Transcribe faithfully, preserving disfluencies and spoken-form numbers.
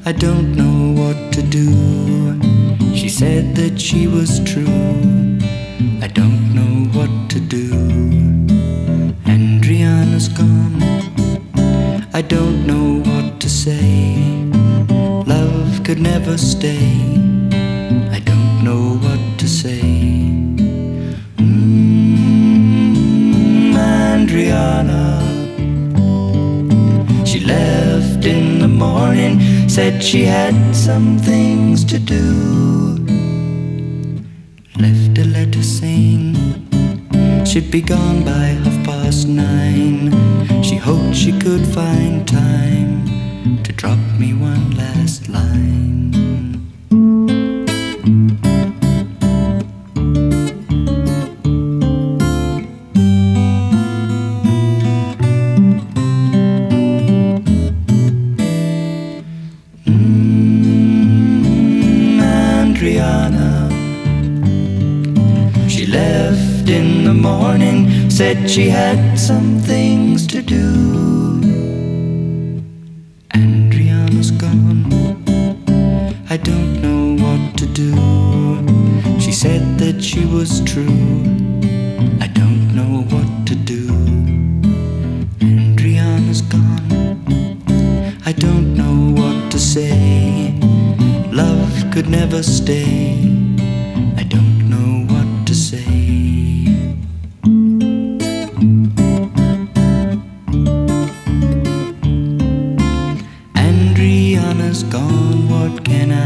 I don't know what to do. She said that she was true. I don't know what to do. Andriana's gone. I don't know what to say. Love could never stay. I don't know what to say. Mm, Andriana. She left in the morning, said she had some things to do. Left a letter saying she'd be gone by half past nine. She hoped she could find time to drop me one last line. She left in the morning, said she had some things to do. Andriana's gone. I don't know what to do. She said that she was true. I don't know what to do. Andriana's gone. I don't know what to say. Love could never stay. I don't know what to say. Andriana's gone, what can I